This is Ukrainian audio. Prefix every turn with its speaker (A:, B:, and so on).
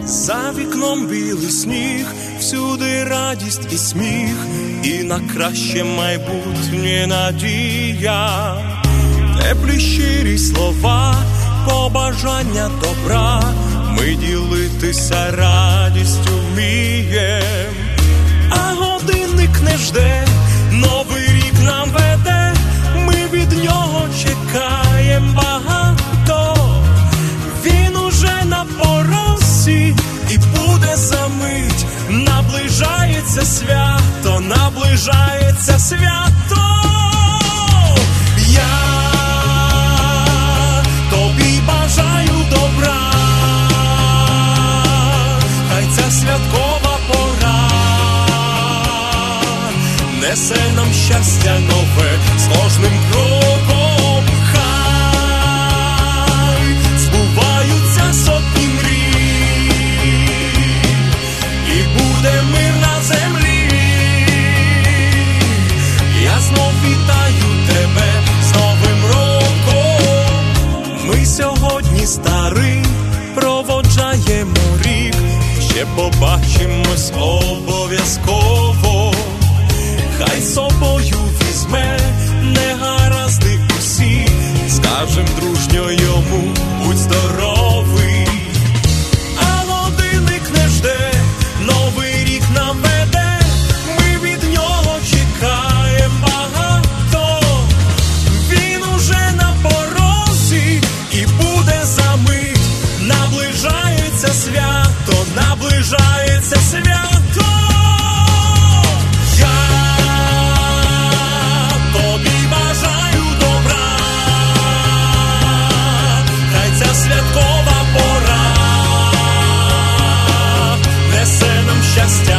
A: За вікном білий сніг, всюди радість і сміх, і на краще майбутнє надія. Теплі щирі слова, побажання добра, ми ділитися радістю вмієм. А годинник не жде, новий рік нам веде, ми від нього чекаєм багато. Він уже на порозі і буде за мить, наближається свято, наближається свято. Я тобі бажаю добра, хай ця святкова пора несе нам щастя нове з кожним кроком. Хай збуваються сотні мрій, і буде мир на землі. Я знов вітаю тебе з Новим роком. Ми сьогодні старий проводжаємо рік, ще побачимось обов'язково. Хай собою візьме негаразди усі, скажем дружньо йому, будь здоровий. А годинник не жде, новий рік нам веде, ми від нього чекаєм багато. Він уже на порозі і буде за мить, наближається свято, наближається свято. Святкова пора несе нам щастя